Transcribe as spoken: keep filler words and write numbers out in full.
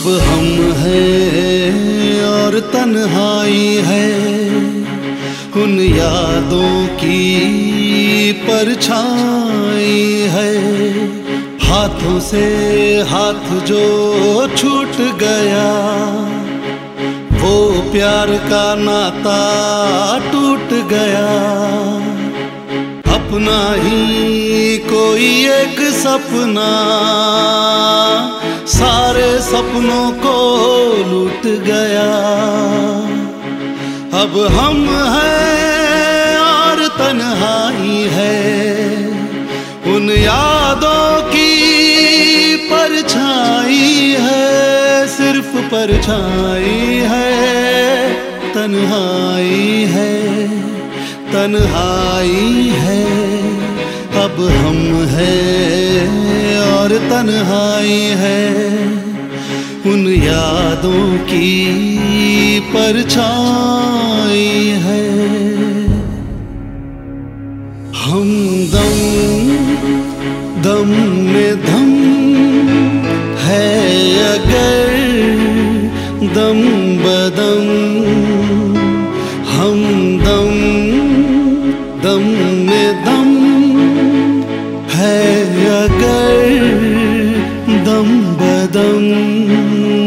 अब हम हैं और तन्हाई है, उन यादों की परछाई है। हाथों से हाथ जो छूट गया, वो प्यार का नाता टूट गया। अपना ही कोई एक सपना सारे सपनों को लूट गया। अब हम हैं और तन्हाई है, उन यादों की परछाई है, सिर्फ परछाई है। तन्हाई है, तन्हाई है, अब हम हैं और तन्हाई है, उन यादों की परछाई है। हम दम दम में धम है अगर दम बदम, हम दम दम में दम है अगर दम बदम।